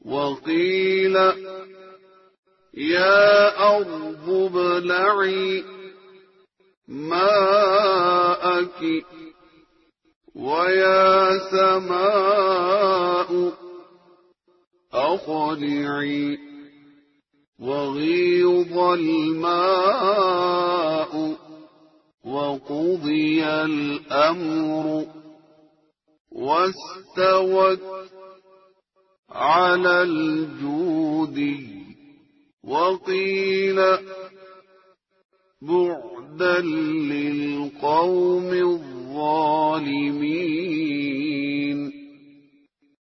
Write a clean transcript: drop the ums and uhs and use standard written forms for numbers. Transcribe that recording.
وقيل يا أرض ابلعي ماءك ويا سماء أقلعي وغيض الماء وقضي الأمر واستوت على الجود وقيل بعدا للقوم الظالمين